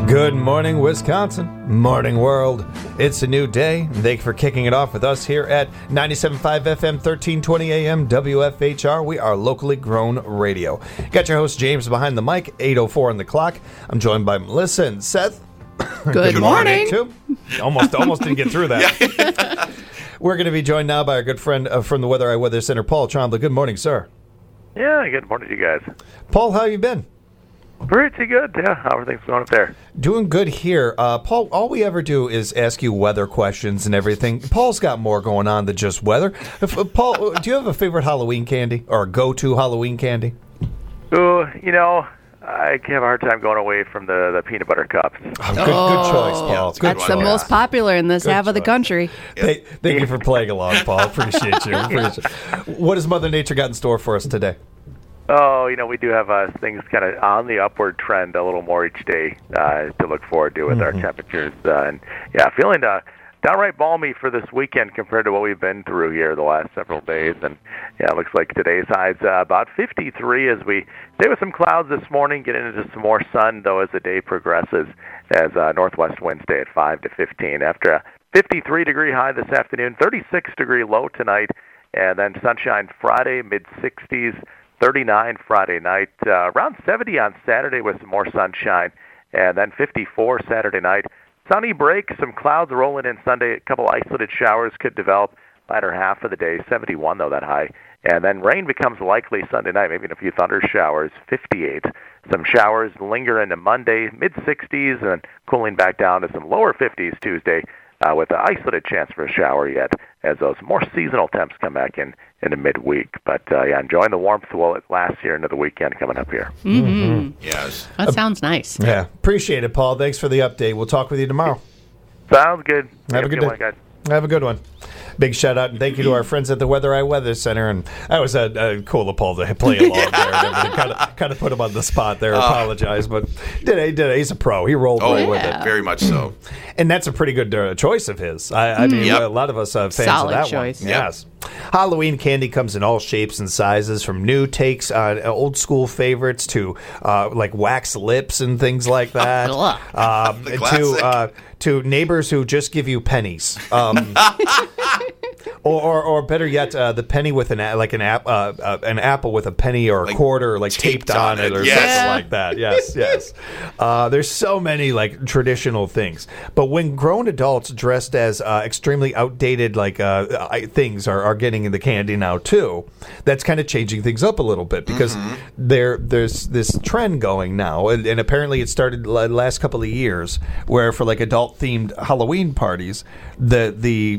Good morning, Wisconsin. Morning, world. It's a new day. And thank you for kicking it off with us here at 97.5 FM, 1320 AM, WFHR. We are locally grown radio. Got your host, James, behind the mic, 8:04 on the clock. I'm joined by Melissa and Seth. Good morning. Too. Almost didn't get through that. We're going to be joined now by our good friend from the Weather Eye Weather Center, Paul Trombley. Good morning, sir. Yeah, good morning to you guys. Paul, how you been? Pretty good, yeah. How are things going up there? Doing good here. Paul, all we ever do is ask you weather questions and everything. Paul's got more going on than just weather. Paul, do you have a favorite Halloween candy or a go-to Halloween candy? Ooh, I have a hard time going away from the peanut butter cups. Oh, good choice, Paul. Yeah, that's the most popular in this Good half of the choice. country. Thank you for playing along, Paul. Appreciate you. What has Mother Nature got in store for us today? Oh, we do have things kind of on the upward trend a little more each day to look forward to with our temperatures. Feeling downright balmy for this weekend compared to what we've been through here the last several days. And, it looks like today's high's about 53 as we stay with some clouds this morning, get into some more sun, though, as the day progresses, as northwest winds stay at 5 to 15. After a 53-degree high this afternoon, 36-degree low tonight, and then sunshine Friday, mid-60s. 39 Friday night, around 70 on Saturday with some more sunshine, and then 54 Saturday night. Sunny break, some clouds rolling in Sunday. A couple isolated showers could develop latter half of the day. 71 though, that high. And then rain becomes likely Sunday night, maybe a few thunder showers. 58. Some showers linger into Monday, mid-60s, and cooling back down to some lower 50s Tuesday with an isolated chance for a shower yet as those more seasonal temps come back in the midweek. But, enjoying the warmth while it lasts here into the weekend coming up here. Mm-hmm. Yes. That sounds nice. Yeah, appreciate it, Paul. Thanks for the update. We'll talk with you tomorrow. Sounds good. Have a good day. one, guys. Have a good one. Big shout out and thank you to our friends at the Weather Eye Weather Center. And that was cool of Paul to play along there. Kind of put him on the spot there. Apologize, but did it. He's a pro. He rolled right with it. Very much so. And that's a pretty good choice of his. I mean, a lot of us are fans Solid of that choice. one. Yep. Yes. Halloween candy comes in all shapes and sizes, from new takes on old school favorites to like wax lips and things like that. The classic. To neighbors who just give you pennies. Or better yet, the penny with an apple with a penny or a quarter taped on it or something like that. Yes. There's so many traditional things, but when grown adults dressed as extremely outdated things are getting in the candy now too, that's kind of changing things up a little bit because there's this trend going now, and apparently it started the last couple of years where for adult themed Halloween parties, the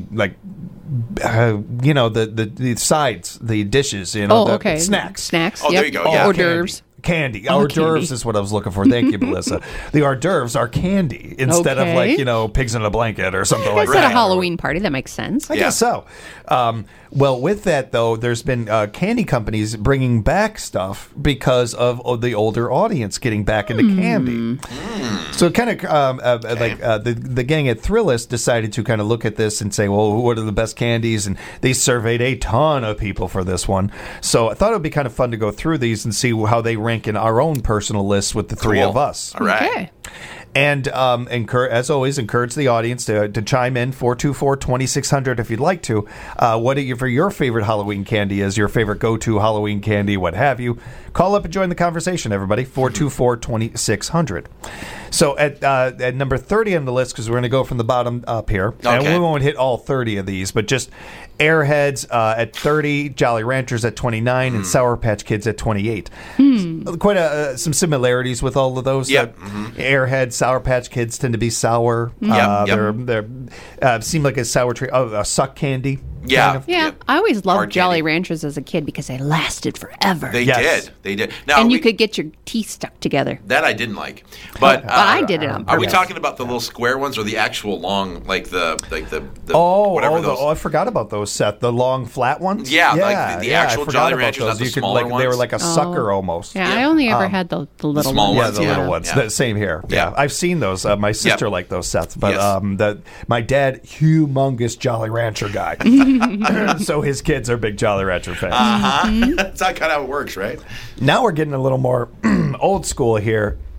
sides, the dishes, the snacks. Oh, there you go. Yeah. Hors d'oeuvres. Candy. Hors d'oeuvres is what I was looking for. Thank you, Melissa. The hors d'oeuvres are candy instead of pigs in a blanket or something like that. Instead of a Halloween party, that makes sense. I guess so. Well, with that, though, there's been candy companies bringing back stuff because of the older audience getting back into candy. So kind of the gang at Thrillist decided to kind of look at this and say, well, what are the best candies? And they surveyed a ton of people for this one. So I thought it would be kind of fun to go through these and see how they rank in our own personal lists with the three of us. All right. Okay. And as always, encourage the audience to chime in, 424-2600 if you'd like to. What for your favorite Halloween candy is, your favorite go-to Halloween candy, what have you. Call up and join the conversation, everybody, 424-2600. So at number 30 on the list, because we're going to go from the bottom up here, and we won't hit all 30 of these, but just Airheads at 30, Jolly Ranchers at 29, and Sour Patch Kids at 28. Quite some similarities with all of those. Yep. Airheads, Sour Patch Kids tend to be sour. They're seem like a sour tree. A suck candy. Yeah. Kind of. Yeah, I always loved Hard Jolly candy. Ranchers as a kid because they lasted forever. They did. Now, and you could get your teeth stuck together. That I didn't like, but I did it on purpose. Are we talking about the little square ones or the actual long, whatever those? I forgot about those, Seth. The long, flat ones. Yeah, like the actual I forgot Jolly about Ranchers, those. not the You could, smaller They were ones? like a sucker almost. Yeah, I only ever had the little small ones. Yeah, ones. the Yeah. little ones. Yeah. Same here. Yeah. I've seen those. My sister liked those, Seth. But Yes. my dad, humongous Jolly Rancher guy. So his kids are big Jolly Rancher fans. That's kind of how it works, right? Now we're getting a little more old school here.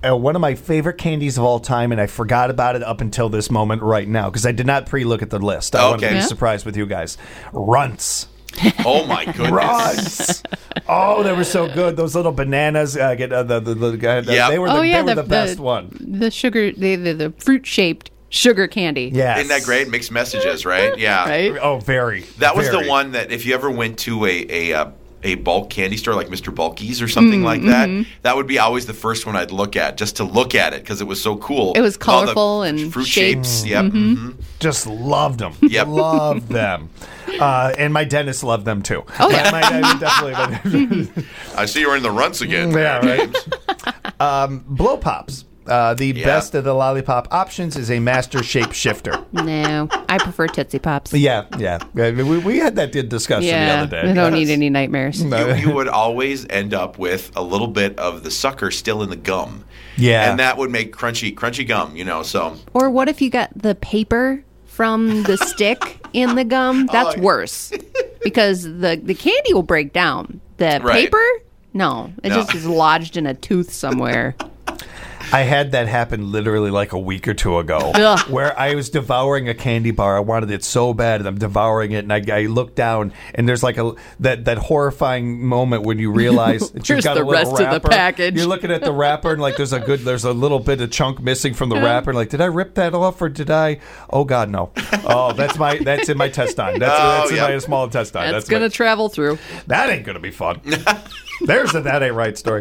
one of my favorite candies of all time, and I forgot about it up until this moment right now because I did not pre-look at the list. I wanted to be surprised with you guys. Runts. Oh my goodness! Runts. Oh, they were so good. Those little bananas. They were the best one. The sugar, the fruit shaped sugar candy. Yes. Isn't that great? Mixed messages, right? Yeah. Right? Oh, very. That was very. the one that if you ever went to a bulk candy store like Mr. Bulky's or something like that, that would be always the first one I'd look at just to look at it because it was so cool. It was With all the colorful and fruit shaped. shapes. Yep. Mm-hmm. Just loved them. Yep. Loved them. And my dentist loved them too. Oh, yeah. Definitely. I see you're in the runts again. Yeah, right. Blow Pops. The best of the lollipop options is a master shape shifter. No, I prefer Tootsie Pops. Yeah. We had that discussion the other day. I don't need any nightmares. You would always end up with a little bit of the sucker still in the gum. Yeah. And that would make crunchy gum, so. Or what if you got the paper from the stick in the gum? That's worse. Because the candy will break down. The paper? No. It just is lodged in a tooth somewhere. I had that happen literally like a week or two ago where I was devouring a candy bar. I wanted it so bad and I'm devouring it and I look down and there's like that horrifying moment when you realize that you've got the a little rest wrapper. of the package. You're looking at the wrapper and like there's a little bit of chunk missing from the wrapper and like, did I rip that off or did I? Oh God, no. Oh, that's in my intestine. That's in my small intestine. That's going to travel through. That ain't going to be fun. There's a That Ain't Right story.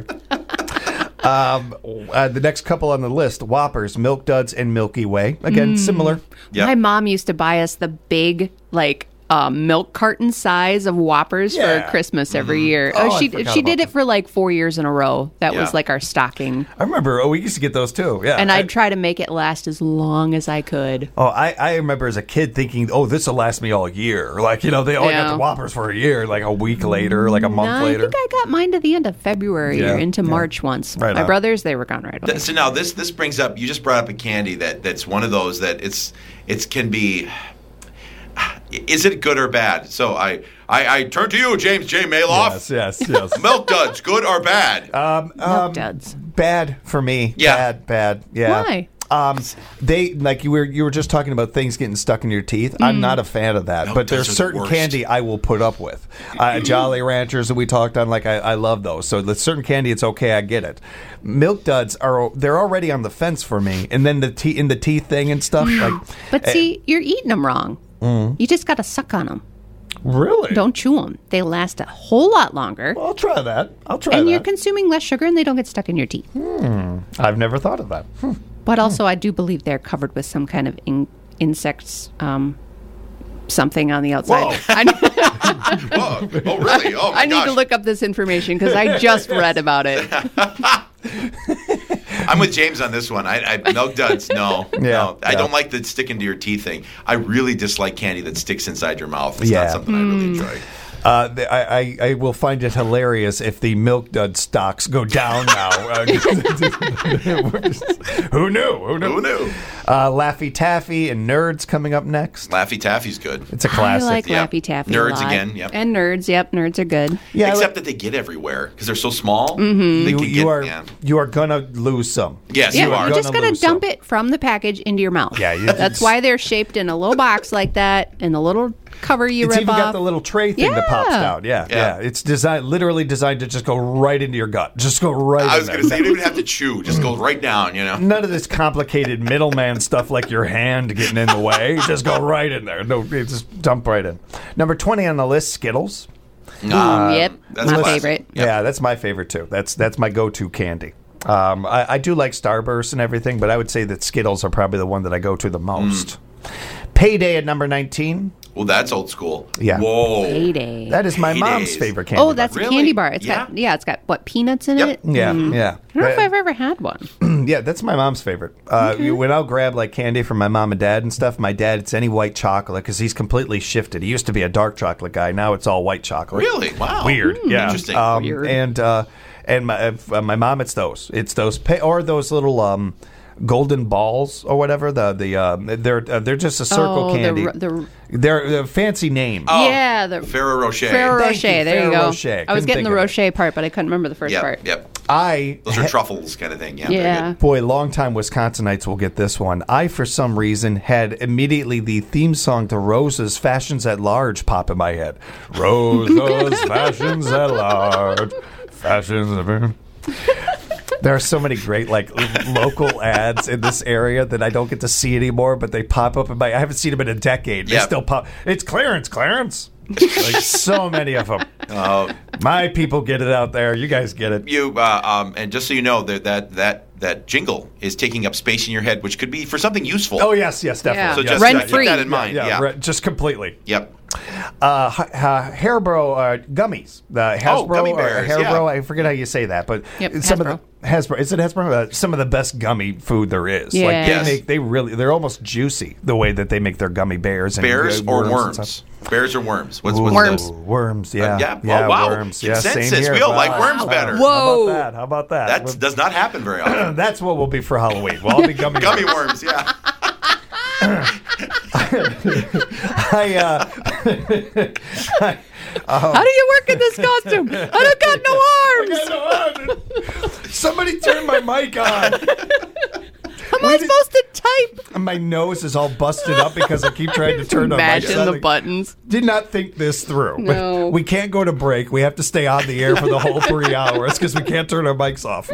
The next couple on the list, Whoppers, Milk Duds, and Milky Way. Again, similar. Yep. My mom used to buy us the big, milk carton size of Whoppers for Christmas every year. She did it for 4 years in a row. That was our stocking. I remember. We used to get those too. Yeah, and I'd try to make it last as long as I could. Oh, I remember as a kid thinking, oh, this will last me all year. They only got the Whoppers for a year. Like a week later, like a month later. I think I got mine to the end of February or into March once. Right My on. brothers, they were gone right away. So now this brings up, you just brought up a candy that's one of those that it can be. Is it good or bad? So I turn to you, James J. Maloff. Yes. Milk Duds, good or bad? Milk Duds. Bad for me. Yeah. Bad. Yeah. Why? They you were just talking about things getting stuck in your teeth. I'm not a fan of that, but there's certain candy I will put up with. Jolly Ranchers that we talked on, I love those. So the certain candy, it's okay, I get it. Milk Duds they're already on the fence for me, and then the teeth thing and stuff. But see, you're eating them wrong. You just got to suck on them. Really? Don't chew them. They last a whole lot longer. Well, I'll try that. And you're consuming less sugar, and they don't get stuck in your teeth. I've never thought of that. But also, I do believe they're covered with some kind of insects, something on the outside. Whoa. Oh, really? Oh, my I need to look up this information because I just read about it. I'm with James on this one. Milk Duds, no. I don't like the sticking to your teeth thing. I really dislike candy that sticks inside your mouth. It's not something I really enjoy. I will find it hilarious if the Milk Dud stocks go down now. Who knew? Laffy Taffy and Nerds coming up next. Laffy Taffy's good. It's a classic. I like Laffy Taffy a Nerds lot. again, yep. And Nerds, Nerds are good. Yeah, Except that they get everywhere because they're so small. Mm-hmm. You are going to lose some. Yes, Yeah, you are. you're just going to dump it from the package into your mouth. Yeah, that's why they're shaped in a little box like that, and the little cover you It's rip even off. got the little tray thing that pops out. Yeah. It's literally designed to just go right into your gut. Just go right in there. I was going to say, you don't even have to chew. Just go right down, None of this complicated middleman stuff like your hand getting in the way. Just go right in there. No, just dump right in. Number 20 on the list, Skittles. Yep, that's my classic. favorite. Yep. Yeah, that's my favorite too. That's my go-to candy. I do like Starburst and everything, but I would say that Skittles are probably the one that I go to the most. Payday at number 19. Well, that's old school. Yeah. Whoa. Payday. That is my mom's Paydays. favorite candy. Oh, that's Really? a candy bar. It's Yeah. got what, peanuts in it? yeah. I don't know if I've ever had one. Yeah, that's my mom's favorite. When I'll grab candy from my mom and dad and stuff, my dad, it's any white chocolate because he's completely shifted. He used to be a dark chocolate guy. Now it's all white chocolate. Really? Wow. Weird. Yeah. Interesting. Weird. And my mom, it's those. It's those or those little golden balls or whatever. They're just a circle candy. They're a fancy name. Yeah, the Ferrero Rocher. Ferrero Thank Rocher. you, There you Ferrero go. Rocher. I was Couldn't getting the think of it. Rocher part, but I couldn't remember the first part. Yep. Those are truffles kind of thing. Yeah. Very Yeah. good. Boy, longtime Wisconsinites will get this one. I, for some reason, had immediately the theme song to Rose's Fashions at Large pop in my head. Rose's Fashions at Large. Fashions at... There are so many great local ads in this area that I don't get to see anymore, but they pop up in my... I haven't seen them in a decade. They Yep. still pop. It's Clarence. Like so many of them. My people get it out there. You guys get it. You and just so you know, that jingle is taking up space in your head, which could be for something useful. Oh, yes, definitely. Yeah. So Yes. just Rent-free. keep that in mind. Yeah. Just completely. Yep. Haribo gummies. The Hasbro gummy bears, Haribo. yeah. I forget how you say that, but Yep, some Hasbro. of the Hasbro. Is it Hasbro? Some of the best gummy food there is. Yeah. Like Yes. they're almost juicy the way that they make their gummy bears. And Bears or and worms? stuff. Bears or worms? What's Worms. the- Worms. Yeah. yeah. Oh, wow. Worms. Yeah. Consensus. Same here. We all like Wow. worms better. Whoa. How about that? That does not happen very often. That's what we'll be for Halloween. We'll all be gummy. Gummy worms. Yeah. How do you work in this costume? I don't got no arms. Somebody turn my mic on. How am I supposed to type? My nose is all busted up because I keep trying to turn on my Imagine the buttons. Did not think this through. No. We can't go to break. We have to stay on the air for the whole 3 hours because we can't turn our mics off.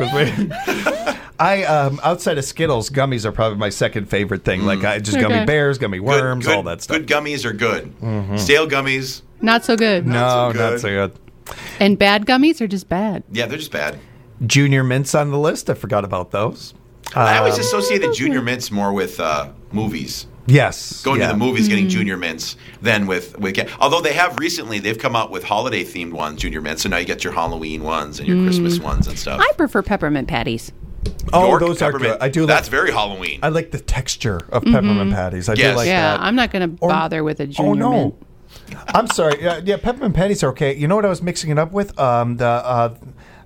Outside of Skittles, gummies are probably my second favorite thing. Like just gummy Okay. bears, gummy worms, good, all that stuff. Good gummies are good. Stale gummies, Not so good. No, so good. not so good. And bad gummies are just bad. yeah, they're just bad. Junior mints on the list. I forgot about those. I always associated junior mints more with movies. Yes. Going yeah. to the movies, getting junior mints, than with although they've come out with holiday themed ones, junior mints. So now you get your Halloween ones and your Christmas ones and stuff. I prefer peppermint patties. Oh, York those are peppermint. good. I do. That's very Halloween. I like the texture of peppermint patties. I do Yes. like Yeah, that. I'm not going to bother with a junior Oh no. mint. I'm sorry. Yeah, peppermint patties are okay. You know what I was mixing it up with? The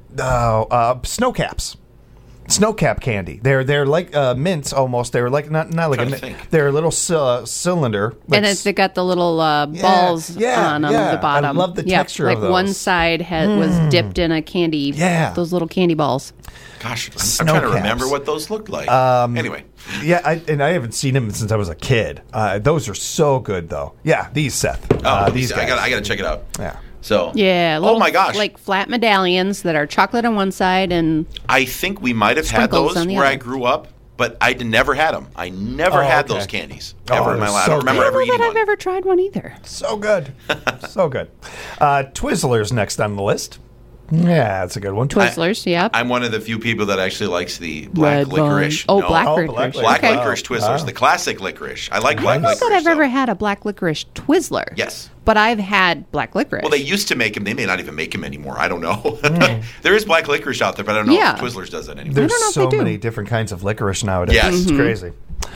snow caps. Snow cap candy. They're like mints almost. They're like not like a Trying to mint. think. They're a little cylinder. And they got the little balls yeah, on them yeah. at the bottom. I love the Yeah, texture like of those. one side was dipped in a candy. Yeah. Those little candy balls. Gosh, I'm Snow trying to caps. remember what those looked like. Anyway, Yeah, I haven't seen them since I was a kid. Those are so good though. Yeah, these Seth. These guys. I gotta check it out. Yeah. So Yeah. Oh little, my gosh. Like flat medallions that are chocolate on one side and I think we might have had Sprinkles those on the where I other. grew up, but I never had them. I never Oh, had okay. those candies Oh, ever in my they're life. I so don't remember good. ever I eating don't know that one. I've ever tried one either. So good. So good. Twizzlers next on the list. Yeah, that's a good one. Twizzlers, yep. I'm one of the few people that actually likes the black Red licorice. Vine. Oh, No, black Oh, licorice. black Okay. licorice Twizzlers, Wow. the classic licorice. I like I black don't know licorice. that I've ever though. had a black licorice Twizzler. Yes. But I've had black licorice. Well, they used to make them. They may not even make them anymore. I don't know. There is black licorice out there, but I don't know Yeah. if Twizzlers does that anymore. There's don't know if so they do. many different kinds of licorice nowadays. Yes. It's crazy.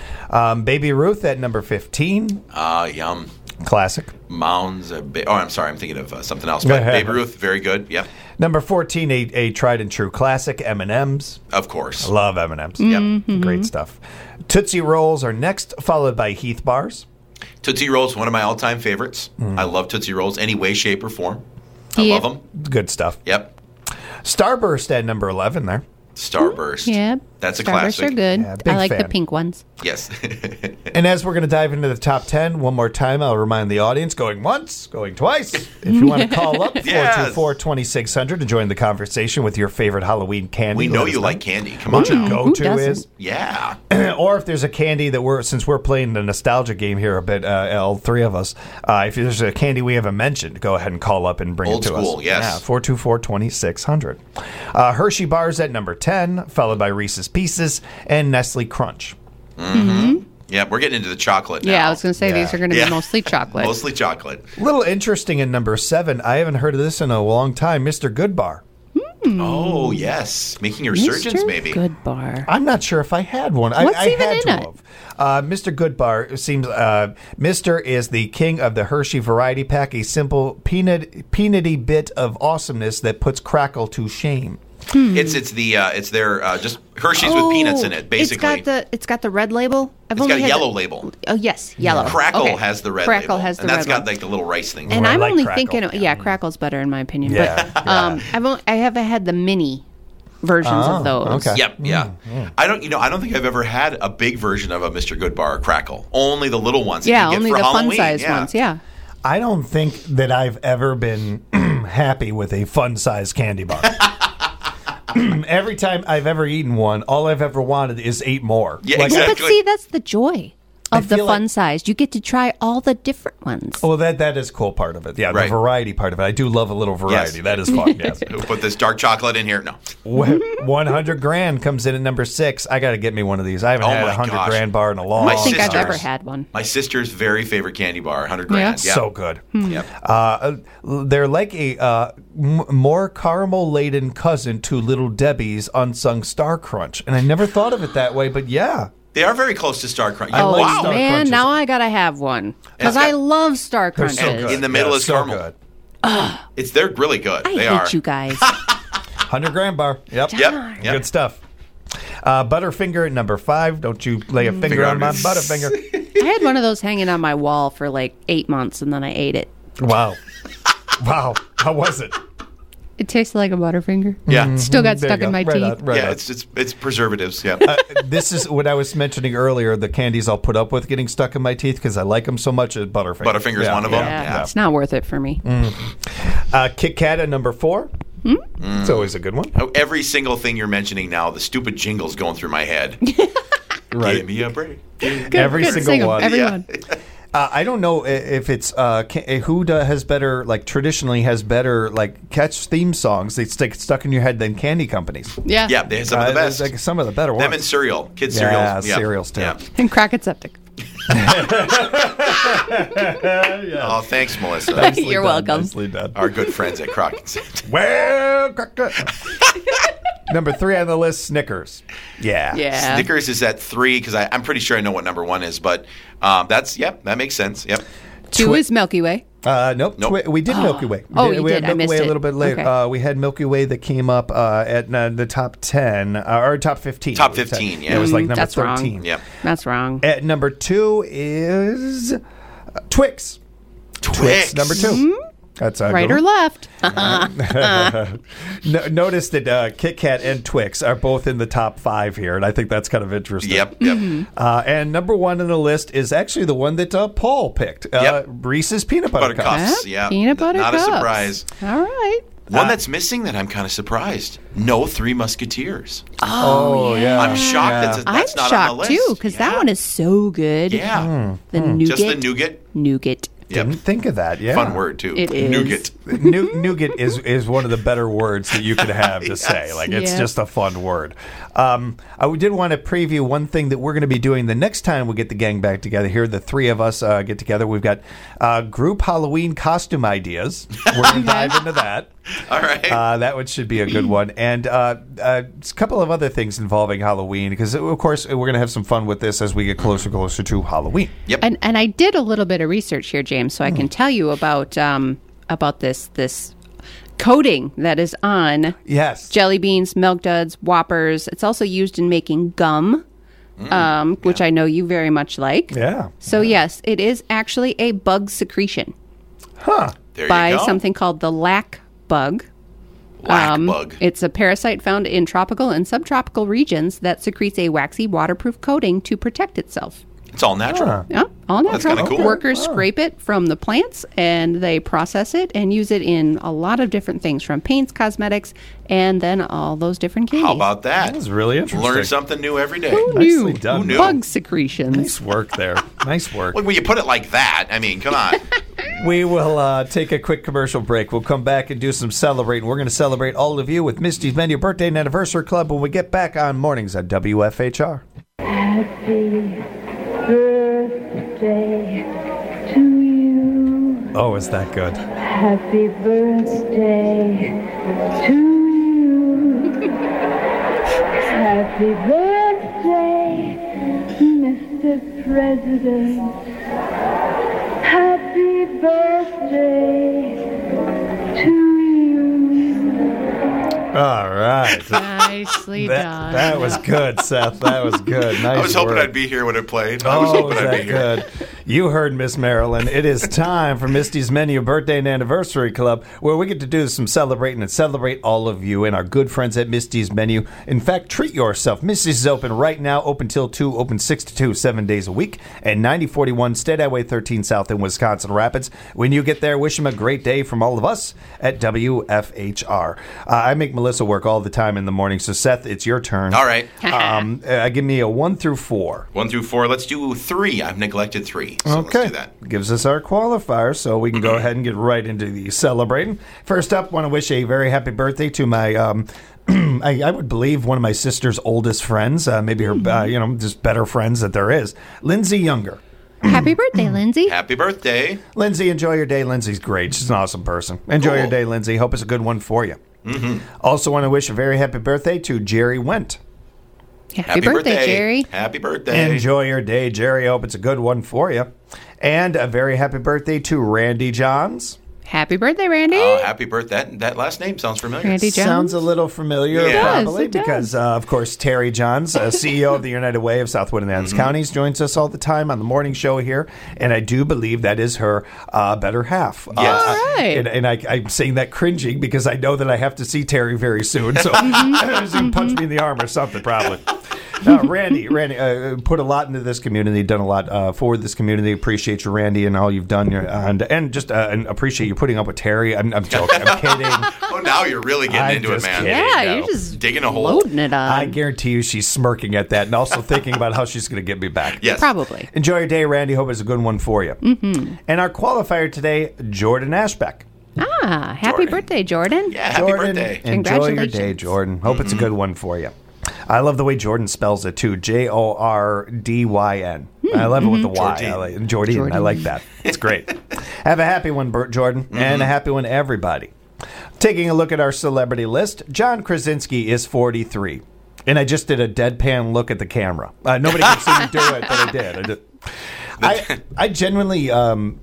Baby Ruth at number 15. Yum. Classic. Mounds. I'm sorry. I'm thinking of something else. But Baby Ruth, very good. Yep. Number 14, a tried and true classic, M&M's. Of course. Love M&M's. Yep. Great stuff. Tootsie Rolls are next, followed by Heath Bars. Tootsie Rolls, one of my all-time favorites. I love Tootsie Rolls, any way, shape, or form. I Yeah. love them. Good stuff. Yep. Starburst at number 11 there. Starburst. Yeah. That's a Starbursts classic. are good. Yeah, big I like the fan. pink ones. Yes. And as we're going to dive into the top 10, one more time, I'll remind the audience, going once, going twice. If you want to call up, Yes. 424-2600 to join the conversation with your favorite Halloween candy. we know Let us you like candy. Come What on your now. Who go-to doesn't? is. Yeah. Or if there's a candy that since we're playing the nostalgia game here a bit, all three of us, if there's a candy we haven't mentioned, go ahead and call up and bring Old it to school, us. yes. Yeah, 424-2600. Hershey Bars at number 10, followed by Reese's Pieces and Nestle Crunch. Yeah, we're getting into the chocolate now. Yeah, I was going to say Yeah. these are going to Yeah. be mostly chocolate. Mostly chocolate. Little interesting in number 7, I haven't heard of this in a long time, Mr. Good Bar. Oh, yes. Making a resurgence, Mr. maybe. Good Bar. I'm not sure if I had one. What's I even had in to it? have. Mr. Goodbar seems. Mr. is the king of the Hershey variety pack, a simple peanutty bit of awesomeness that puts Crackle to shame. It's their just Hershey's with peanuts in it, basically. It's got the red label. It's got a yellow label. Oh yes, yellow. Crackle Okay. has the red Crackle label. has the and that's red got one. like the little rice thing. And I I'm like only Crackle. thinking, Crackle's better in my opinion. Yeah, But I haven't had the mini. versions of those. okay. Yep, yeah. I don't think I've ever had a big version of a Mr. Goodbar or Crackle. Only the little ones. That Yeah, you get only for the Halloween. fun-size ones. Yeah. I don't think that I've ever been happy with a fun-size candy bar. Every time I've ever eaten one, all I've ever wanted is 8 more. Yeah, Yeah, exactly. but see, that's the joy of the feel like- fun-sized. You get to try all the different ones. Well, that is cool part of it. Yeah, Right. the variety part of it. I do love a little variety. Yes. That is fun. Yes. We'll put this dark chocolate in here. No. 100 grand comes in at number 6. I got to get me one of these. I haven't had a my 100 gosh. grand bar in a long My I don't think I've sisters. ever had one. My sister's very favorite candy bar, 100 grand. Yeah. So good. Yep. They're like a more caramel-laden cousin to Little Debbie's Unsung Star Crunch. And I never thought of it that way, but yeah. They are very close to Star Crunch. I like wow. Star Man, Crunches. now I gotta have one because It's got- I love Star They're Crunches. so good. In the middle Yeah, is so caramel. good. They're really good. I they hate are. you guys. 100 grand bar. Yep. Yep. Yep. Good stuff. Butterfinger at number 5. Don't you lay a finger on my on it. Butterfinger. I had one of those hanging on my wall for like 8 months, and then I ate it. Wow. Wow. How was it? It tasted like a Butterfinger. Yeah. Still got There stuck you in go. my Right teeth. on, right Yeah, on. it's preservatives. Yeah. This is what I was mentioning earlier, the candies I'll put up with getting stuck in my teeth because I like them so much at Butterfinger. Butterfinger's one of them. Yeah, Yeah. it's not worth it for me. Kit Kat at number 4. It's always a good one. Oh, every single thing you're mentioning now, the stupid jingle's going through my head. Right. Give me a break. Every Good, single sing 'em, one. everyone. I don't know if it's who has better, like traditionally has better like catch theme songs. They stick stuck in your head than candy companies. Yeah. Yeah, they have some of the best. Like some of the better ones. Them and cereal, kids Yeah, cereals. cereals too. Yeah. And Crockett Septic. Oh, thanks, Melissa. Nicely You're done, welcome. Nicely done. Our good friends at Crockett. Well, number 3 on the list, Snickers. Yeah. Yeah. Snickers is at 3 because I'm pretty sure I know what number 1 is, but that makes sense. Yep. 2 is Milky Way. Nope. Nope. We did Milky Way. Oh, you we did. had I Milky missed Way a it. little bit later. Okay. We had Milky Way that came up at the top 10 or top 15. Top 15, yeah. It was like number That's 13. wrong. Yep. That's wrong. At number 2 is Twix. Twix number 2. That's Right good or one. left? Notice that Kit Kat and Twix are both in the top 5 here, and I think that's kind of interesting. Yep. And number 1 on the list is actually the one that Paul picked. Yep. Reese's Peanut Butter Cups. Buttercups. Yeah. Peanut butter Not cups. a surprise. All right. One that's missing that I'm kind of surprised. No Three Musketeers. Oh, yeah. I'm shocked Yeah. that's I'm not shocked on the list. too because that one is so good. Yeah. The nougat. Just the nougat. Nougat. Yep. Didn't think of that. Yeah. Fun word too. It is. Nougat. Nougat is one of the better words that you could have to say. Like it's Yep. just a fun word. I did want to preview one thing that we're going to be doing the next time we get the gang back together here. The 3 of us get together. We've got group Halloween costume ideas. We're going to dive into that. All right. That one should be a good one. And a couple of other things involving Halloween because, of course, we're going to have some fun with this as we get closer to Halloween. Yep. And I did a little bit of research here, James, so I can tell you about this coating that is on Yes. jelly beans, Milk Duds, Whoppers. It's also used in making gum, which I know you very much like. Yeah. So yes, it is actually a bug secretion Huh. There by you go. something called the lac bug. Black bug. It's a parasite found in tropical and subtropical regions that secretes a waxy waterproof coating to protect itself. It's all natural. Huh. Yeah, all That's natural. kinda cool. Workers scrape it from the plants and they process it and use it in a lot of different things, from paints, cosmetics, and then all those different candies. How about that? That was really interesting. Learn something new every day. Who Nicely knew? done. Who knew? Bug secretions. Nice work there. Nice work. When you put it like that, I mean, come on. We will take a quick commercial break. We'll come back and do some celebrating. We're going to celebrate all of you with Misty's Menu Birthday and Anniversary Club when we get back on Mornings at WFHR. Happy birthday to you. Oh, is that good? Happy birthday to you. Happy birthday, Mr. President. Happy birthday to you. All right. Nicely done. That was good, Seth. That was good. Nice I was hoping work. I'd be here when it played. I was hoping is I'd that be here. good? You heard Miss Marilyn. It is time for Misty's Menu Birthday and Anniversary Club, where we get to do some celebrating and celebrate all of you and our good friends at Misty's Menu. In fact, treat yourself. Misty's is open right now, open till 2, open 6 to 2, 7 days a week, and 9041 State Highway 13 South in Wisconsin Rapids. When you get there, wish them a great day from all of us at WFHR. I make Melissa work all the time in the morning, so Seth, it's your turn. All right. Give me a 1 through 4. 1 through 4. Let's do 3. I've neglected 3. So Okay. let's do that. Gives us our qualifier, so we can go ahead and get right into the celebrating. First up, want to wish a very happy birthday to my, I would believe one of my sister's oldest friends, maybe her, just better friends that there is, Lindsay Younger. Happy birthday, Lindsay. Happy birthday. Lindsay, enjoy your day. Lindsay's great. She's an awesome person. Enjoy your day, Lindsay. Hope it's a good one for you. Also want to wish a very happy birthday to Jerry Wendt. Happy birthday, Jerry. Happy birthday. Enjoy your day, Jerry. Hope it's a good one for you. And a very happy birthday to Randy Johns. Happy birthday, Randy. Oh, happy birthday. That last name sounds familiar. Randy Johns. Sounds a little familiar, Yeah. probably, It does. because, of course, Terry Johns, CEO of the United Way of Southwood and Adams Counties, joins us all the time on the morning show here, and I do believe that is her better half. Yes. All right. And I'm saying that cringing because I know that I have to see Terry very soon, so she's going to punch me in the arm or something, probably. Randy, put a lot into this community, done a lot for this community. Appreciate you, Randy, and all you've done, and just and appreciate you putting up with Terry. I'm joking. I'm kidding. Oh, now you're really getting I'm into it, just man. kidding. Yeah, no. you're just Digging a hole. loading it on. I guarantee you she's smirking at that and also thinking about how she's going to get me back. Yes. Probably. Enjoy your day, Randy. Hope it's a good one for you. Mm-hmm. And our qualifier today, Jordan Ashbeck. Happy Jordan. birthday, Jordan. Yeah, happy Jordan, birthday. enjoy your day, Congratulations. Jordan. Hope it's a good one for you. I love the way Jordan spells it, too. Jordyn. I love it with the Y. Jordan. I like that. It's great. Have a happy one, Jordan, and a happy one, everybody. Taking a look at our celebrity list, John Krasinski is 43. And I just did a deadpan look at the camera. Nobody could see me do it, but I did. I genuinely,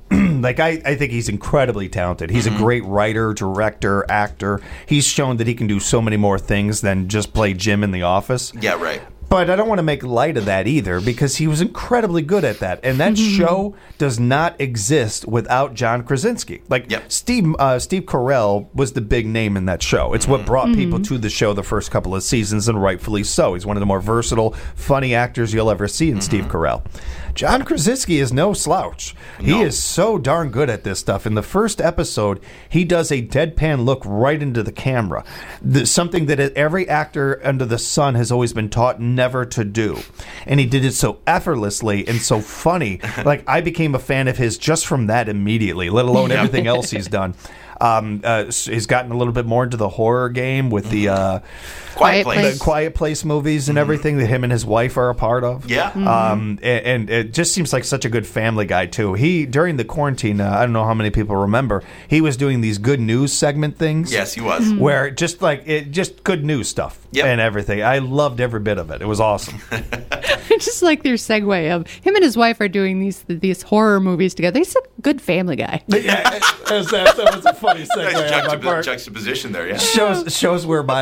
I think he's incredibly talented. He's a great writer, director, actor. He's shown that he can do so many more things than just play Jim in The Office. Yeah, right. But I don't want to make light of that either because he was incredibly good at that. And that show does not exist without John Krasinski. Yep. Steve Carell was the big name in that show. It's what brought people to the show the first couple of seasons, and rightfully so. He's one of the more versatile, funny actors you'll ever see in Steve Carell. John Krasinski is no slouch. He is so darn good at this stuff. In the first episode, he does a deadpan look right into the camera. Something that every actor under the sun has always been taught never to do. And he did it so effortlessly and so funny. Like, I became a fan of his just from that immediately, let alone everything else he's done. He's gotten a little bit more into the horror game with the Quiet Place. the Quiet Place movies and everything that him and his wife are a part of. Yeah. And it just seems like such a good family guy, too. He, during the quarantine, I don't know how many people remember, he was doing these good news segment things. Yes, he was. Where just good news stuff and everything. I loved every bit of it. It was awesome. Just like their segue of him and his wife are doing these horror movies together. He's a good family guy. Yeah, that was a funny segue Nice on my part. juxtaposition there, yeah. Shows where my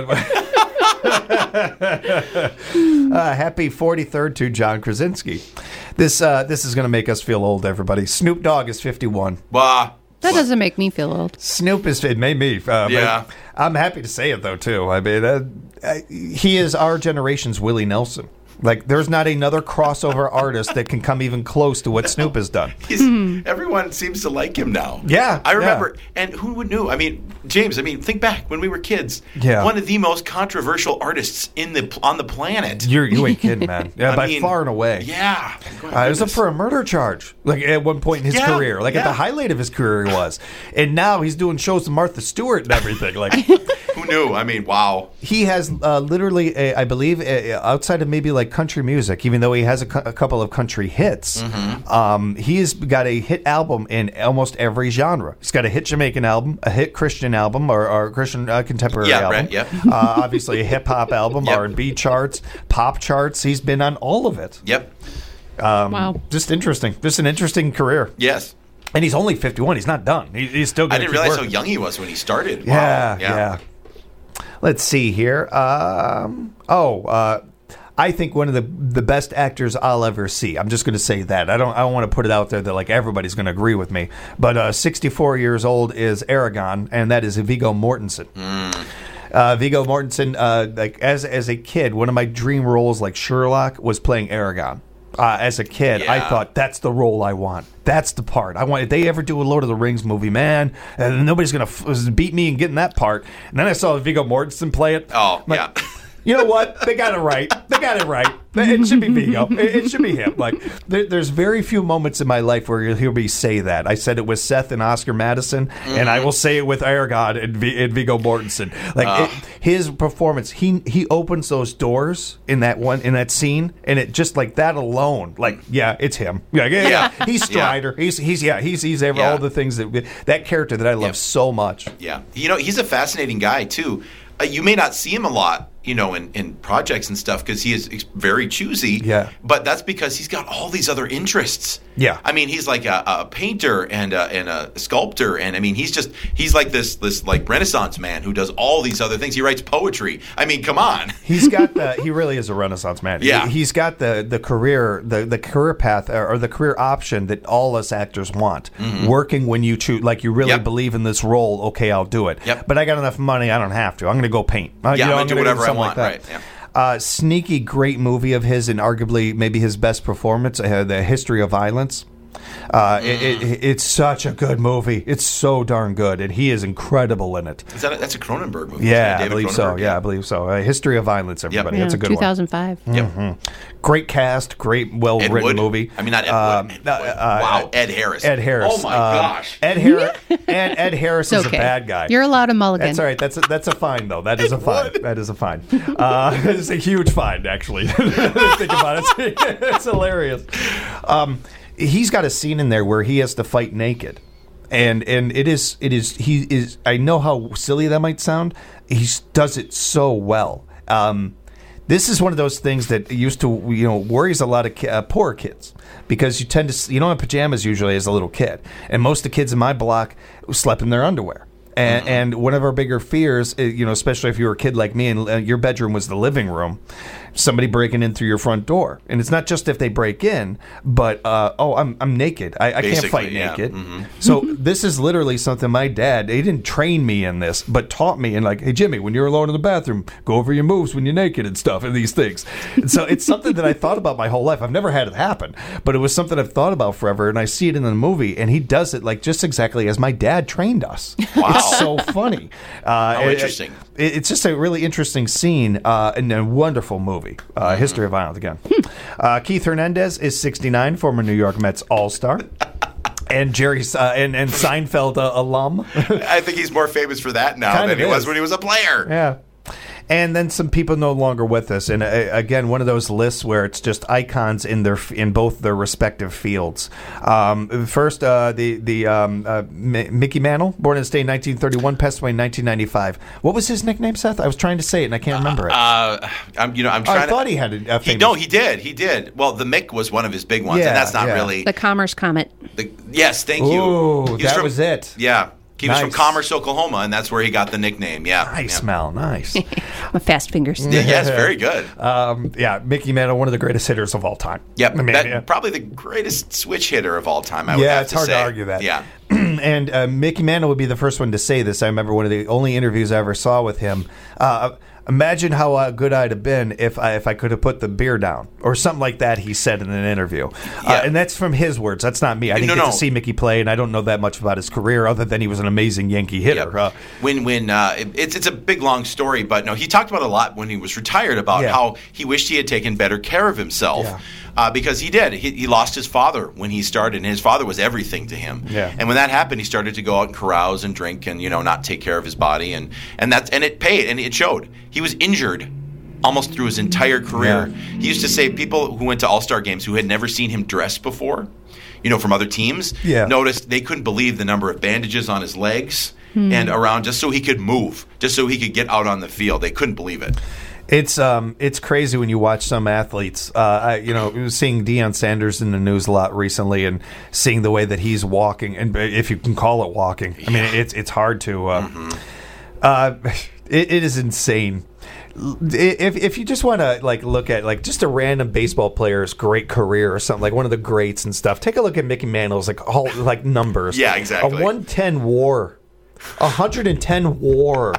happy 43rd to John Krasinski. This is going to make us feel old, everybody. Snoop Dogg is 51. Bah. That doesn't make me feel old. Snoop it made me. Yeah. I'm happy to say it though too. I mean, he is our generation's Willie Nelson. Like, there's not another crossover artist that can come even close to what Snoop has done. Everyone seems to like him now. Yeah, I remember. And who would know? I mean, James, think back when we were kids. Yeah. One of the most controversial artists on the planet. You ain't kidding, man. Yeah, by far and away. Yeah. It was up for a murder charge, like at one point in his career, like at the highlight of his career, he was, and now he's doing shows with Martha Stewart and everything. Like, who knew? I mean, wow. He has literally, I believe, outside of maybe like country music, even though he has a couple of country hits, he has got a hit album in almost every genre. He's got a hit Jamaican album, a hit Christian album, or Christian contemporary album. Right, obviously, a hip hop album, R&B charts, pop charts. He's been on all of it. Yep. Wow. Just interesting. Just an interesting career. Yes. And he's only 51. He's not done. He's still going I to didn't realize working. how young he was when he started. Yeah, Wow. yeah. Let's see here. I think one of the best actors I'll ever see. I'm just going to say that. I don't want to put it out there that like everybody's going to agree with me. But 64 years old is Aragorn, and that is Viggo Mortensen. Viggo Mortensen, like as a kid, one of my dream roles, like Sherlock, was playing Aragorn. As a kid, I thought that's the role I want. That's the part I want. If they ever do a Lord of the Rings movie, man, nobody's gonna beat me in getting that part. And then I saw Viggo Mortensen play it. Oh, like, yeah. You know what? They got it right. It should be Viggo. It should be him. Like there's very few moments in my life where you'll hear me say that. I said it with Seth and Oscar Madison, and I will say it with Aragorn and Viggo Mortensen. Like his performance, he opens those doors in that scene, and it just like that alone, like it's him. Yeah. He's Strider. He's all the things that character that I love so much. Yeah, he's a fascinating guy too. You may not see him a lot, in projects and stuff because he is very choosy. Yeah. But that's because he's got all these other interests. Yeah. I mean, he's like a painter and a sculptor, and I mean, he's like this like Renaissance man who does all these other things. He writes poetry. I mean, come on. He really is a Renaissance man. Yeah. He's got the career path or the career option that all us actors want. Mm-hmm. Working when you choose, like you really believe in this role. Okay, I'll do it. Yep. But I got enough money. I don't have to. I'm going to go paint. I'm going to do whatever I want. Like right. Yeah. Sneaky great movie of his, and arguably maybe his best performance, The History of Violence. It's such a good movie. It's so darn good, and he is incredible in it. That's a Cronenberg movie? Yeah, I believe so. Yeah, I believe so. History of Violence, everybody. That's a good 2005. one. 2005. Yep. Mm-hmm. Great cast, great, well-written movie. I mean, not Ed Wood. Wow, Ed Harris. Ed Harris. Oh, my gosh. Ed Harris is a bad guy. You're allowed a mulligan. That's all right. That's a fine, though. That is a fine. That is a fine. It's a huge fine, actually. Think about it. It's hilarious. He's got a scene in there where he has to fight naked. And he is I know how silly that might sound. He does it so well. This is one of those things that used to, worries a lot of poor kids because you tend to, have pajamas usually as a little kid. And most of the kids in my block slept in their underwear. And one of our bigger fears, especially if you were a kid like me and your bedroom was the living room, somebody breaking in through your front door. And it's not just if they break in, but, I'm naked. I can't fight naked. Mm-hmm. So this is literally something my dad, he didn't train me in this, but taught me and like, hey, Jimmy, when you're alone in the bathroom, go over your moves when you're naked and stuff and these things. And so it's something that I thought about my whole life. I've never had it happen, but it was something I've thought about forever. And I see it in the movie and he does it like just exactly as my dad trained us. Wow. It's so funny. Interesting. It's just a really interesting scene and a wonderful movie. History of Violence again. Keith Hernandez is 69, former New York Mets All-Star. And Jerry and Seinfeld alum. I think he's more famous for that now than he was when he was a player. Yeah. And then some people no longer with us, and again, one of those lists where it's just icons in both their respective fields. First, Mickey Mantle, born in the state in 1931, passed away in 1995. What was his nickname, Seth? I was trying to say it and I can't remember it. I'm trying. I thought he had a famous. No, he did. Well, the Mick was one of his big ones, and that's not really the Commerce Comet. Yes, thank you. Ooh, was it. Yeah. He was from Commerce, Oklahoma, and that's where he got the nickname. Yeah, nice, Mel. Nice. My fast fingers. Yes, very good. Mickey Mantle, one of the greatest hitters of all time. Yep, probably the greatest switch hitter of all time. I would have to say. It's hard to argue that. Yeah. And Mickey Mantle would be the first one to say this. I remember one of the only interviews I ever saw with him. Imagine how good I'd have been if I could have put the beer down or something like that. He said in an interview, and that's from his words. That's not me. I didn't get to see Mickey play, and I don't know that much about his career other than he was an amazing Yankee hitter. Yep. It's a big long story, but no, he talked about a lot when he was retired about how he wished he had taken better care of himself. Yeah. Because he did. He lost his father when he started, and his father was everything to him. Yeah. And when that happened, he started to go out and carouse and drink and not take care of his body, and it paid, and it showed. He was injured almost through his entire career. Yeah. He used to say people who went to All-Star games who had never seen him dress before, from other teams, noticed they couldn't believe the number of bandages on his legs and around just so he could move, just so he could get out on the field. They couldn't believe it. It's crazy when you watch some athletes. Seeing Deion Sanders in the news a lot recently, and seeing the way that he's walking, and if you can call it walking, I mean, it's hard to. It is insane. If you just want to look at just a random baseball player's great career or something, like one of the greats and stuff, take a look at Mickey Mantle's numbers. Yeah, exactly. A 110 WAR, 110 WAR.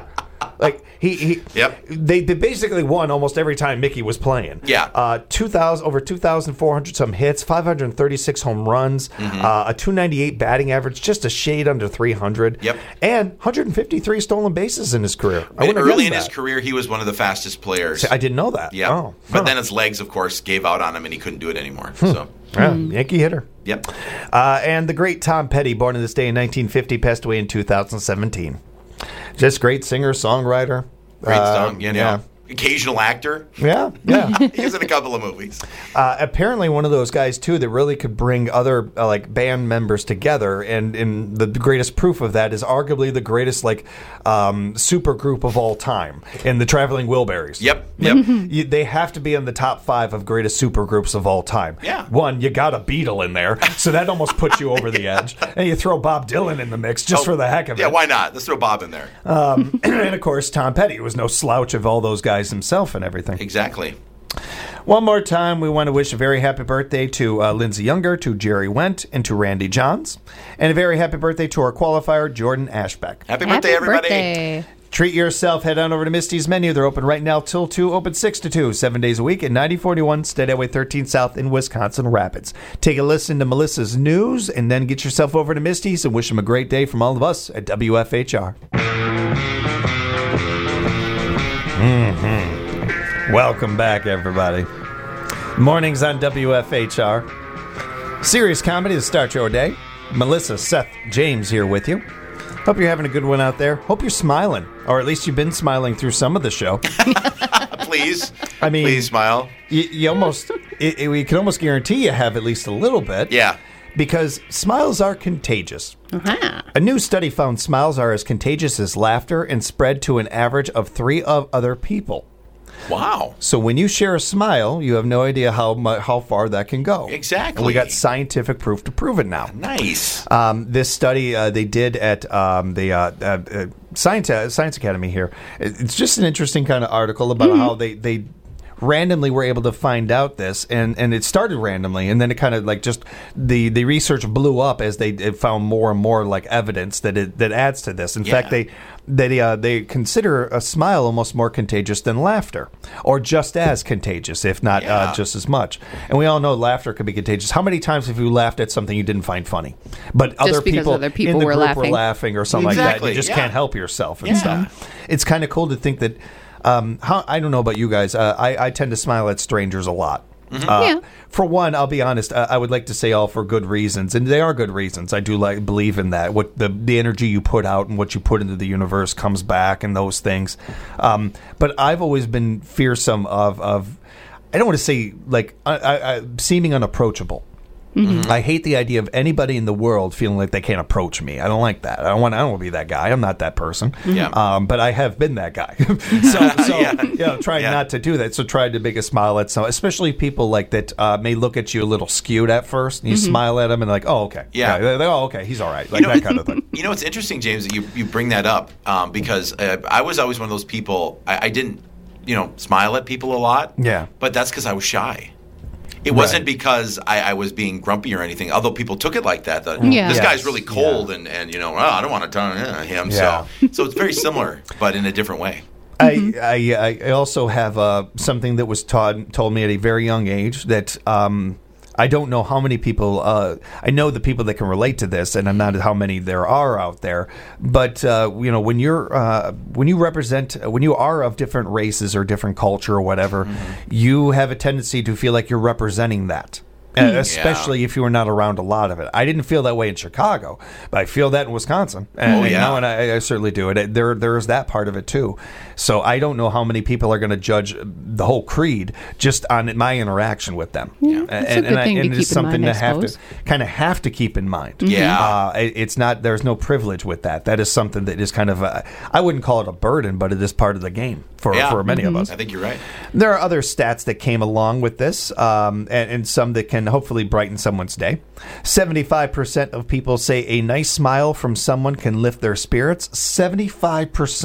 They basically won almost every time Mickey was playing. Yeah. Over 2,400 some hits, 536 home runs, a 298 batting average, just a shade under 300. Yep. And 153 stolen bases in his career. Early in his career, he was one of the fastest players. I didn't know that. Yeah. Oh, but then his legs, of course, gave out on him, and he couldn't do it anymore. So. Yeah, Yankee hitter. Yep. And the great Tom Petty, born on this day in 1950, passed away in 2017. Just great singer, songwriter. Great song, yeah. Occasional actor. Yeah. He was in a couple of movies. Apparently one of those guys, too, that really could bring other band members together. And the greatest proof of that is arguably the greatest super group of all time in the Traveling Wilburys. Yep. They have to be in the top 5 of greatest super groups of all time. Yeah. One, you got a Beatle in there, so that almost puts you over the edge. And you throw Bob Dylan in the mix just for the heck of it. Yeah, why not? Let's throw Bob in there. And, of course, Tom Petty was no slouch of all those guys himself and everything. Exactly. One more time, we want to wish a very happy birthday to Lindsay Younger, to Jerry Wendt, and to Randy Johns. And a very happy birthday to our qualifier, Jordan Ashbeck. Happy birthday, everybody. Birthday. Treat yourself. Head on over to Misty's Menu. They're open right now till 2, open 6 to 2, 7 days a week at 9041 State Highway 13 South in Wisconsin Rapids. Take a listen to Melissa's news and then get yourself over to Misty's and wish them a great day from all of us at WFHR. Welcome back, everybody. Mornings on WFHR. Serious comedy to start your day. Melissa, Seth, James here with you. Hope you're having a good one out there. Hope you're smiling, or at least you've been smiling through some of the show. Please. I mean, please smile. You almost, we can almost guarantee you have at least a little bit. Yeah. Because smiles are contagious. Uh-huh. A new study found smiles are as contagious as laughter and spread to an average of 3 of other people. Wow. So when you share a smile, you have no idea how far that can go. Exactly. And we got scientific proof to prove it now. Nice. This study they did at the Science Academy here. It's just an interesting kind of article about how they randomly were able to find out this, and it started randomly, and then it kind of just the research blew up as they found more and more evidence that adds to this. In fact, they consider a smile almost more contagious than laughter, or just as contagious, if not just as much. And we all know laughter can be contagious. How many times have you laughed at something you didn't find funny, but other people in the group were laughing or something like that? And you just can't help yourself and stuff. It's kind of cool to think that. I don't know about you guys. I tend to smile at strangers a lot. For one, I'll be honest. I would like to say all for good reasons, and they are good reasons. I do believe in that. What the energy you put out and what you put into the universe comes back, and those things. But I've always been fearsome of I don't want to say seeming unapproachable. Mm-hmm. I hate the idea of anybody in the world feeling like they can't approach me. I don't like that. I don't want to be that guy. I'm not that person. Yeah. But I have been that guy. Trying not to do that. So trying to make a smile at some, especially people that may look at you a little skewed at first, and you smile at them and oh, okay. Yeah. Oh, okay. He's all right. That kind of thing. You know, it's interesting, James, that you bring that up because I was always one of those people. I didn't, smile at people a lot. Yeah. But that's because I was shy. It wasn't because I was being grumpy or anything, although people took it like that. This guy's really cold and I don't want to talk to him. Yeah. So it's very similar, but in a different way. I also have something that was told me at a very young age that I don't know how many people. I know the people that can relate to this, and I'm not how many there are out there. But when you are of different races or different culture or whatever, you have a tendency to feel like you're representing that. Especially if you were not around a lot of it. I didn't feel that way in Chicago, but I feel that in Wisconsin. And I certainly do. There's that part of it too. So I don't know how many people are going to judge the whole creed just on my interaction with them. Yeah, it's something to have to keep in mind. Yeah, it's not. There's no privilege with that. That is something that is kind of. I wouldn't call it a burden, but it is part of the game for many of us. I think you're right. There are other stats that came along with this, and some that can hopefully brighten someone's day. 75% of people say a nice smile from someone can lift their spirits. 75%.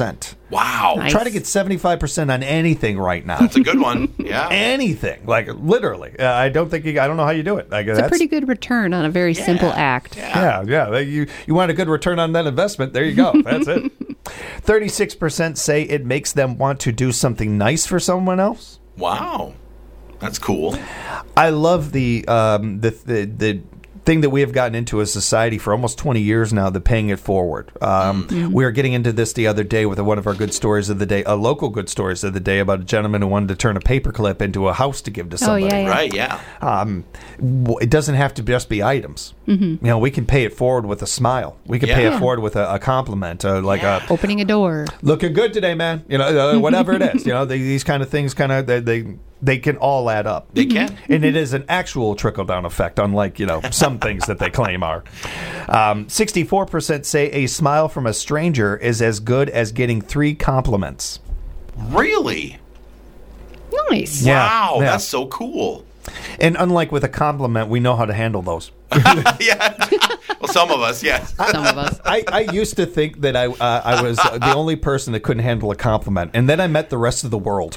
Wow. Nice. Try to get 75% on anything right now. That's a good one. Yeah. Anything, like literally. I don't know how you do it. Like, It's a pretty good return on a very simple act. Yeah. You want a good return on that investment? There you go. That's it. 36% say it makes them want to do something nice for someone else. Wow. That's cool. I love the thing that we have gotten into as society for almost 20 years now, the paying it forward. We were getting into this the other day with one of our good stories of the day, a local good stories of the day about a gentleman who wanted to turn a paperclip into a house to give to somebody. yeah. Right, yeah. It doesn't have to just be items. You know, we can pay it forward with a smile. We can pay it forward with a compliment, Opening a door. looking good today, man. You know, whatever it is. You know, these kind of things they can all add up. They can. And it is an actual trickle-down effect, unlike, some things that they claim are. 64% say a smile from a stranger is as good as getting 3 compliments. Really? Nice. Yeah. Wow, Yeah. that's so cool. And unlike with a compliment, we know how to handle those. Yeah. Well, some of us, yes. Some of us. I used to think that I was the only person that couldn't handle a compliment, and then I met the rest of the world.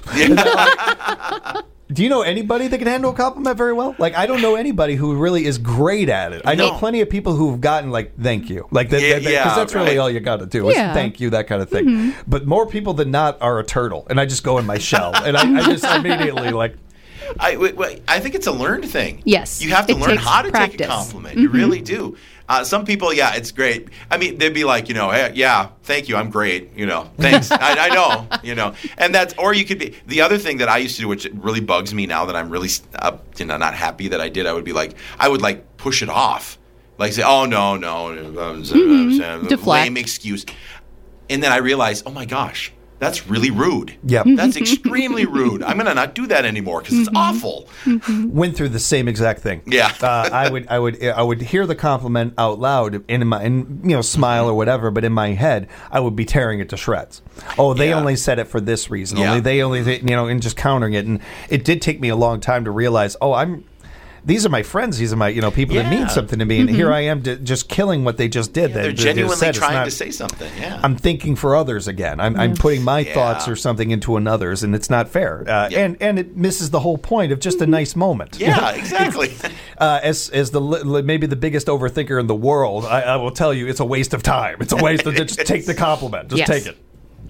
Do you know anybody that can handle a compliment very well? Like, I don't know anybody who really is great at it. I know plenty of people who've gotten, like, thank you. Like, because that's really all you got to do is thank you, that kind of thing. But more people than not are a turtle, and I just go in my shell. And I just immediately, like... I think it's a learned thing. Yes. You have to It learn takes how to take a practice. compliment. You really do. Some people, it's great. I mean, they'd be like, hey, yeah, thank you, I'm great. Thanks. I know. And that's, or you could be, the other thing that I used to do, which really bugs me now that I'm really not happy that I did, I would be like, push it off. Like say, oh, no. Deflect. Lame excuse. And then I realized, oh my gosh. That's really rude. Yep. That's extremely rude. I'm going to not do that anymore because it's awful. Went through the same exact thing. Yeah. I would hear the compliment out loud in smile or whatever, but in my head I would be tearing it to shreds. Oh, they only said it for this reason. Yeah. And just countering it. And it did take me a long time to realize, these are my friends. These are my people that mean something to me. And here I am just killing what they just did. They're genuinely trying to say something. Yeah. I'm thinking for others again. I'm putting my thoughts or something into another's, and it's not fair. And it misses the whole point of just a nice moment. Yeah, exactly. As maybe the biggest overthinker in the world, I will tell you, it's a waste of time. It's a waste of just take the compliment. Just take it.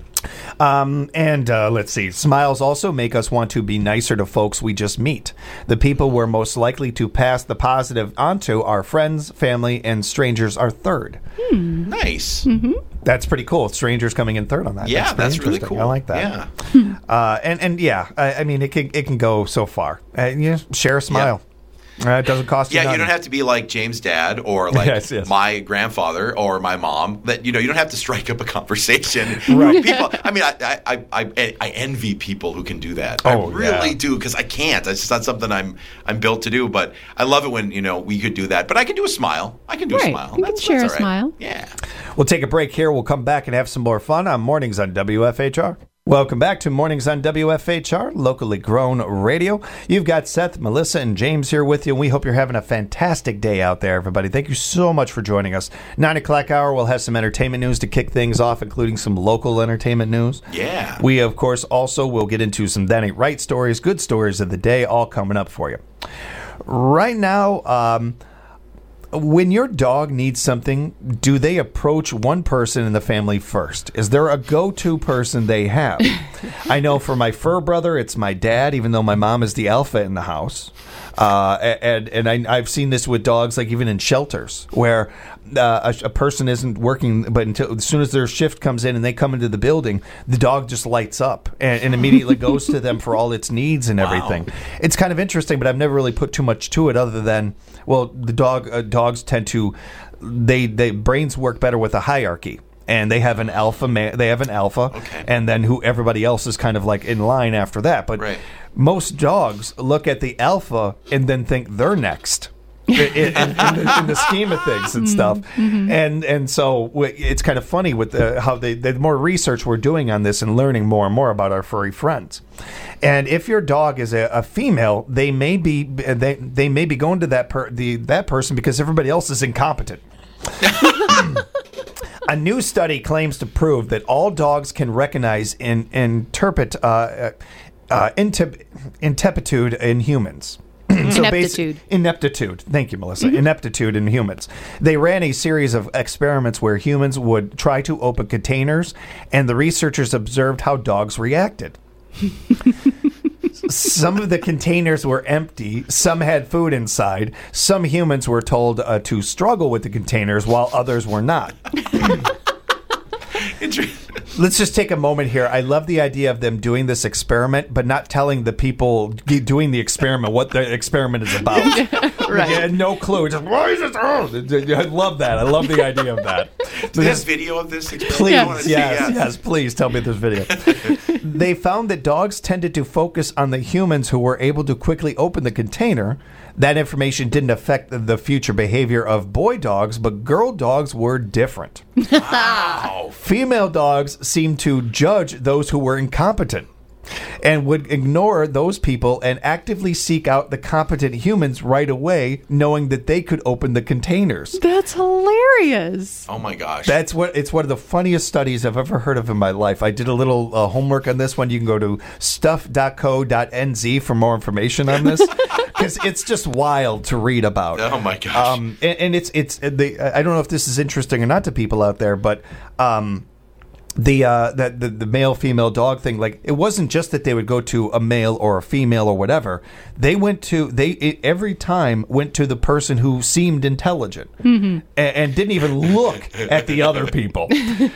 Let's see. Smiles also make us want to be nicer to folks we just meet. The people we're most likely to pass the positive onto are friends, family, and strangers are third. Nice. That's pretty cool. Strangers coming in third on that. Yeah, that's really interesting. cool. I like that. Yeah. I mean, it can go so far. Share a smile. It doesn't cost you nothing. You don't have to be like James' dad or like Yes. my grandfather or my mom. That you don't have to strike up a conversation. Right. People. I mean, I envy people who can do that. I really do because I can't. It's just not something I'm built to do. But I love it when we could do that. But I can do a smile. I can do a smile. You can share a smile. Yeah. We'll take a break here. We'll come back and have some more fun on Mornings on WFHR. Welcome back to Mornings on WFHR, locally grown radio. You've got Seth, Melissa, and James here with you, and we hope you're having a fantastic day out there, everybody. Thank you so much for joining us. 9 o'clock hour, we'll have some entertainment news to kick things off, including some local entertainment news. Yeah. We, of course, also will get into some That Ain't Right stories, good stories of the day, all coming up for you. Right now, when your dog needs something, do they approach one person in the family first? Is there a go-to person they have? I know for my fur brother, it's my dad, even though my mom is the alpha in the house. I've seen this with dogs, like even in shelters, where a person isn't working, but as soon as their shift comes in and they come into the building, the dog just lights up and immediately goes to them for all its needs and everything. Wow. It's kind of interesting, but I've never really put too much to it other than, the dogs tend to, they brains work better with a hierarchy. And they have an alpha, and then everybody else is kind of like in line after that. But most dogs look at the alpha and then think they're next in the scheme of things and stuff. And so it's kind of funny with how the more research we're doing on this and learning more and more about our furry friends. And if your dog is a female, they may be going to that person because everybody else is incompetent. A new study claims to prove that all dogs can recognize and interpret ineptitude in humans. Ineptitude. Thank you, Melissa. Ineptitude in humans. They ran a series of experiments where humans would try to open containers, and the researchers observed how dogs reacted. Some of the containers were empty. Some had food inside. Some humans were told to struggle with the containers, while others were not. Let's just take a moment here. I love the idea of them doing this experiment, but not telling the people doing the experiment what the experiment is about. Right. They had no clue. Just, why is it? I love that. I love the idea of that. There's video of this experiment? Please, yes, please tell me there's video. They found that dogs tended to focus on the humans who were able to quickly open the container. That information didn't affect the future behavior of boy dogs, but girl dogs were different. Wow. Female dogs seemed to judge those who were incompetent and would ignore those people and actively seek out the competent humans right away, knowing that they could open the containers. That's hilarious. Oh my gosh. It's one of the funniest studies I've ever heard of in my life. I did a little homework on this one. You can go to stuff.co.nz for more information on this, because it's just wild to read about. Oh my gosh. And it's I don't know if this is interesting or not to people out there, but the male female dog thing, like, it wasn't just that they would go to a male or a female or whatever. They every time went to the person who seemed intelligent and didn't even look at the other people.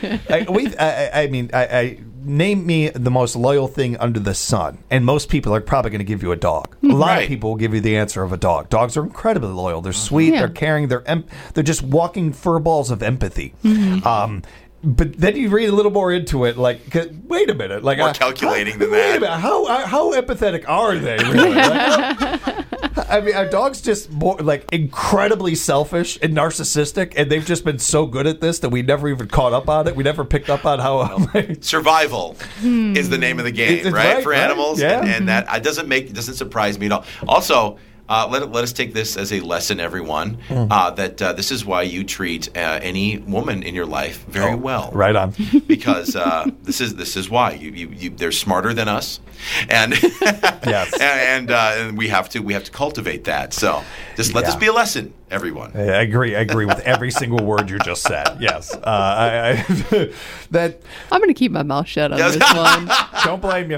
Name me the most loyal thing under the sun, and most people are probably going to give you a dog. A lot of people will give you the answer of a dog. Dogs are incredibly loyal. They're sweet. They're caring. They're just walking fur balls of empathy. But then you read a little more into it, like, wait a minute, like, more calculating than that. Wait a minute, how empathetic are they? Really? I mean, are dogs just more, like, incredibly selfish and narcissistic, and they've just been so good at this that we never even caught up on it. We never picked up on how survival is the name of the game, right? For animals, yeah. And that doesn't surprise me at all. Also, let us take this as a lesson, everyone, that this is why you treat any woman in your life very well. Right on. Because this is why they're smarter than us, and yes, and we have to cultivate that. So just let this be a lesson, everyone. I agree with every single word you just said. Yes, that I'm going to keep my mouth shut on this one. Don't blame you.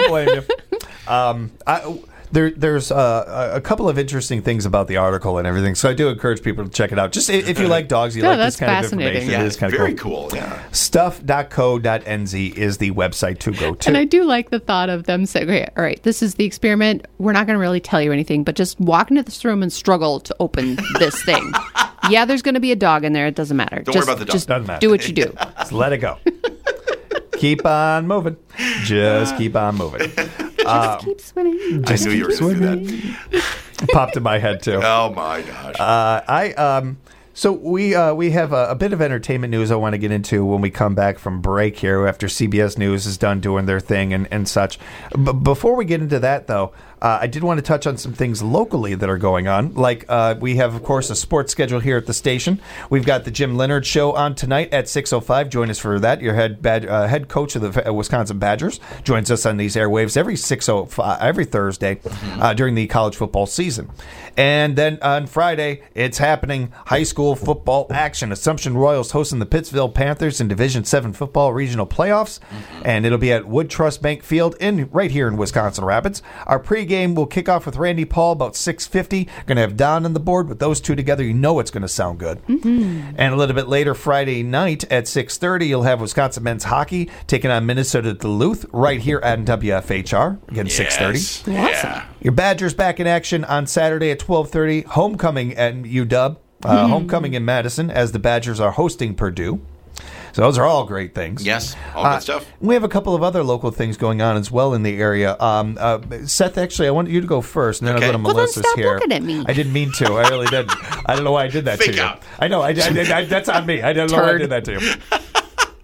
There's a couple of interesting things about the article and everything, so I do encourage people to check it out. Just if you like dogs, you like this kind of information. Yeah, it is kind of very cool. Yeah. Stuff.co.nz is the website to go to. And I do like the thought of them saying, okay, all right, this is the experiment. We're not going to really tell you anything, but just walk into this room and struggle to open this thing. Yeah, there's going to be a dog in there. It doesn't matter. Don't worry about the dog. Just doesn't matter. Do what you do. Just let it go. Keep on moving. Just keep on moving. Just keep swimming. I knew you were going to do that. Popped in my head too. Oh my gosh. So we have a bit of entertainment news I want to get into when we come back from break here after CBS News is done doing their thing and such. Before we get into that, though, I did want to touch on some things locally that are going on. Like we have, of course, a sports schedule here at the station. We've got the Jim Leonard Show on tonight at 6:05. Join us for that. Your head coach of the Wisconsin Badgers joins us on these airwaves every Thursday during the college football season. And then on Friday, it's happening. High school football action. Assumption Royals hosting the Pittsville Panthers in Division 7 football regional playoffs. And it'll be at Wood Trust Bank Field right here in Wisconsin Rapids. Our pregame will kick off with Randy Paul about 6:50. Going to have Don on the board. With those two together, you know it's going to sound good. And a little bit later Friday night at 6:30, you'll have Wisconsin men's hockey taking on Minnesota Duluth right here at WFHR. Again, 6:30. Awesome. Your Badgers back in action on Saturday at 12:30. Homecoming at UW. Homecoming in Madison as the Badgers are hosting Purdue. So those are all great things. Yes, all good stuff. We have a couple of other local things going on as well in the area. Seth, actually, I want you to go first, and then I'll go to Melissa's stop here. looking at me. I didn't mean to. I really didn't. I don't know why I did that Fake to you. out. I know. I that's on me. I don't know why I did that to you.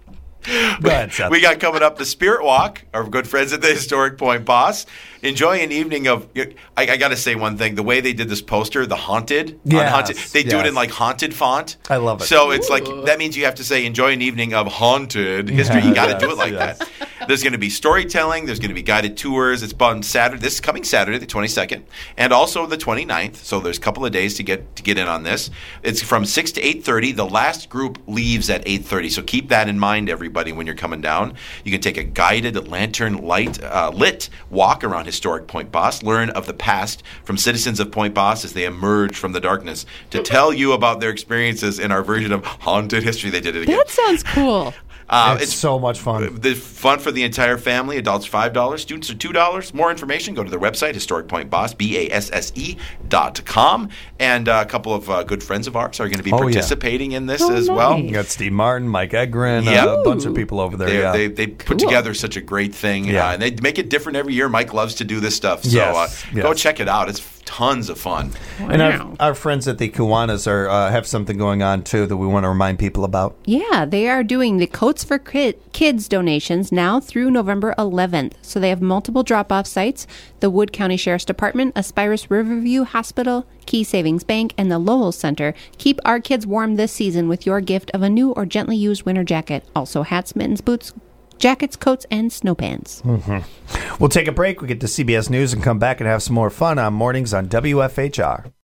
Go ahead, Seth. We got coming up the Spirit Walk, our good friends at the Historic Point Boss. Enjoy an evening of. I got to say one thing: the way they did this poster, the haunted, they do it in like haunted font. I love it. So it's like that means you have to say enjoy an evening of haunted history. You got to do it like that. There's going to be storytelling. There's going to be guided tours. It's on Saturday. This is coming Saturday, the 22nd, and also the 29th. So there's a couple of days to get in on this. It's from 6 to 8:30. The last group leaves at 8:30. So keep that in mind, everybody, when you're coming down. You can take a guided lantern lit walk around Historic Point Boss. Learn of the past from citizens of Point Boss as they emerge from the darkness to tell you about their experiences in our version of haunted history. They did it again. That sounds cool. It's so much fun. The fun for the entire family. Adults $5, students are $2. More information, go to their website, historicpointboss, BASSE.com. And a couple of good friends of ours are going to be participating in this as well. You got Steve Martin, Mike Egren, a bunch of people over there. They put together such a great thing, and they make it different every year. Mike loves to do this stuff, so go check it out. It's tons of fun. Wow. And our friends at the Kiwanis have something going on, too, that we want to remind people about. Yeah, they are doing the Coats for Kids donations now through November 11th. So they have multiple drop-off sites: the Wood County Sheriff's Department, Aspirus Riverview Hospital, Key Savings Bank, and the Lowell Center. Keep our kids warm this season with your gift of a new or gently used winter jacket. Also hats, mittens, boots, jackets, coats, and snow pants. We'll take a break. We get to CBS News and come back and have some more fun on Mornings on WFHR.